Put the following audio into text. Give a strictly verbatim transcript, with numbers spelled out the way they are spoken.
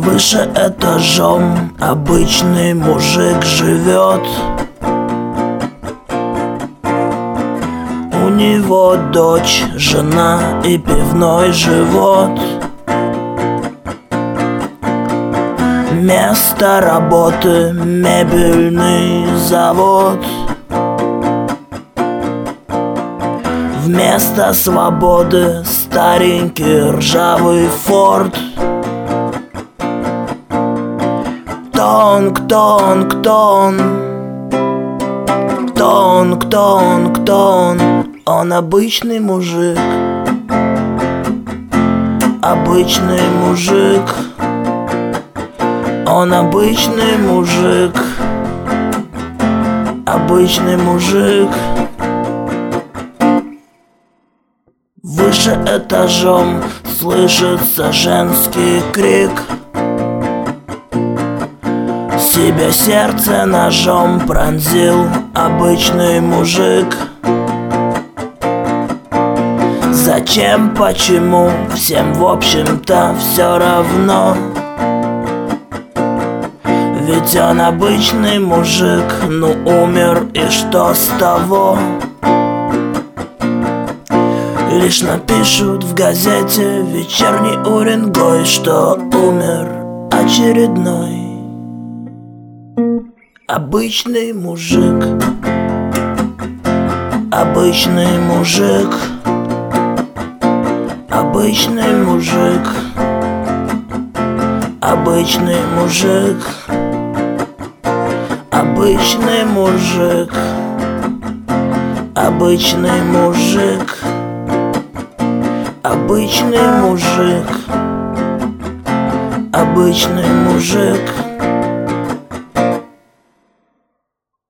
Выше этажом обычный мужик живет. У него дочь, жена и пивной живот. Место работы — мебельный завод. Вместо свободы старенький ржавый форт. Кто он, кто он, кто он? Кто он, кто он, кто он? Он обычный мужик. Обычный мужик. Он обычный мужик. Обычный мужик. Выше этажом слышится женский крик. Себя сердце ножом пронзил обычный мужик. Зачем, почему, всем в общем-то все равно. Ведь он обычный мужик, ну умер, и что с того? Лишь напишут в газете «Вечерний Уренгой», что умер очередной обычный мужик. Обычный мужик. Обычный мужик. Обычный мужик. Обычный мужик. Обычный мужик. Обычный мужик. Обычный мужик.